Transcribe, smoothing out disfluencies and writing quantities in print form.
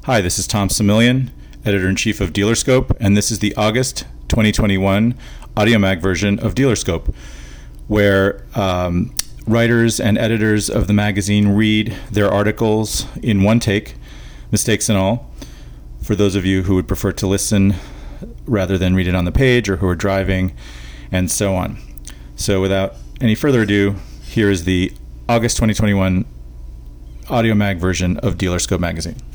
Hi, this is Tom Similian, Editor-in-Chief of Dealerscope, and this is the August 2021 Audio Mag version of Dealerscope, where writers and editors of the magazine read their articles in one take, mistakes and all, for those of you who would prefer to listen rather than read it on the page or who are driving, and so on. So without any further ado, here is the August 2021 Audio Mag version of Dealerscope magazine.